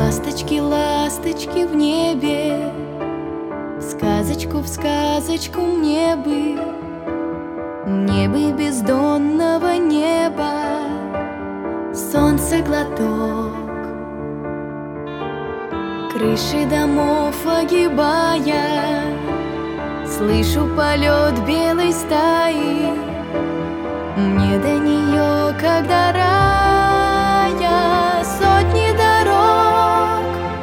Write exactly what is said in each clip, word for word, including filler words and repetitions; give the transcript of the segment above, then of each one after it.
Ласточки, ласточки в небе, в сказочку, в сказочку мне бы, мне бы бездонного неба, солнце глоток, крыши домов огибая, слышу полет белой стаи, мне до нее, когда рая, сотни дорог.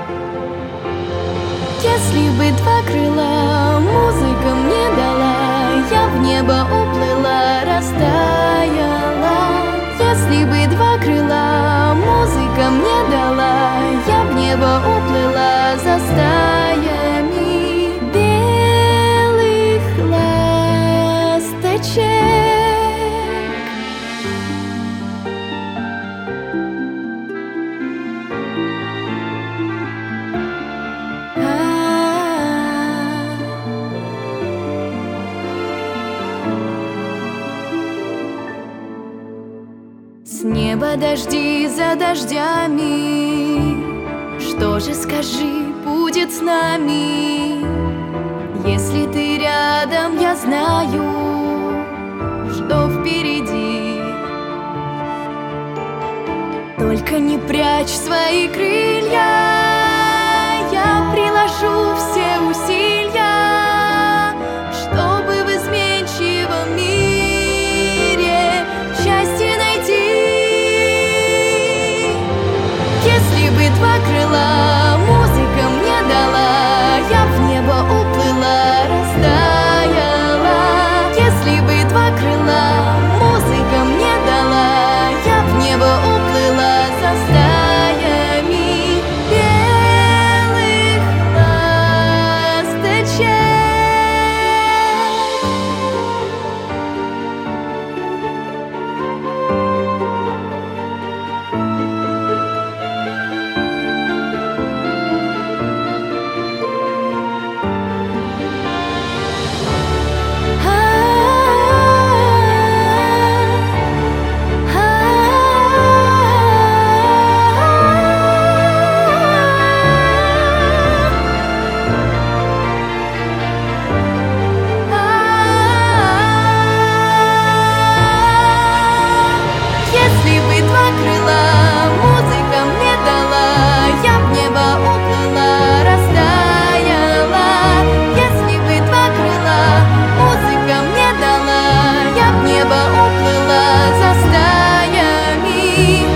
Если бы два крыла музыка мне дала, я в небо уплыла, растаяла. Если бы два крыла музыка мне дала, я в небо уплыла за стаями белых ласточек. С неба дожди за дождями, что же, скажи, будет с нами? Если ты рядом, я знаю, что впереди. Только не прячь свои крылья, я приложу все усилия, чтобы в изменчивом мире счастье найти. Если бы два крыла музыка мне дала, я в небо уплыла, растаяла. Если бы два крыла музыка мне дала, я в небо уплыла за стаями белых ласточек. Если бы два крыла музыка мне дала, я в небо уплыла, растаяла. Если бы два крыла музыка мне дала, я в небо уплыла за стаями